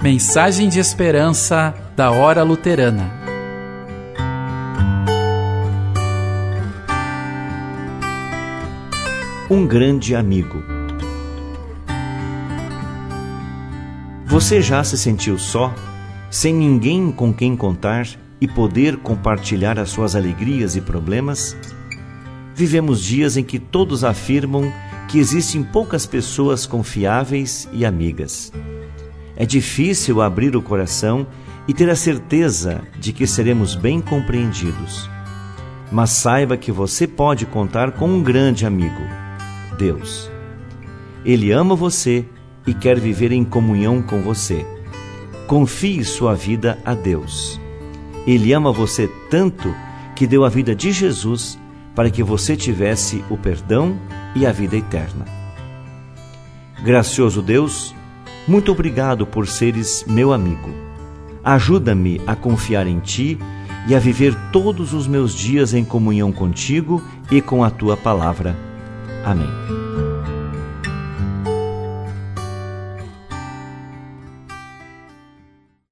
Mensagem de esperança da Hora Luterana. Um grande amigo. Você já se sentiu só, sem ninguém com quem contar e poder compartilhar as suas alegrias e problemas? Vivemos dias em que todos afirmam que existem poucas pessoas confiáveis e amigas. É difícil abrir o coração e ter a certeza de que seremos bem compreendidos. Mas saiba que você pode contar com um grande amigo, Deus. Ele ama você e quer viver em comunhão com você. Confie sua vida a Deus. Ele ama você tanto que deu a vida de Jesus para que você tivesse o perdão e a vida eterna. Gracioso Deus, muito obrigado por seres meu amigo. Ajuda-me a confiar em Ti e a viver todos os meus dias em comunhão contigo e com a Tua palavra. Amém.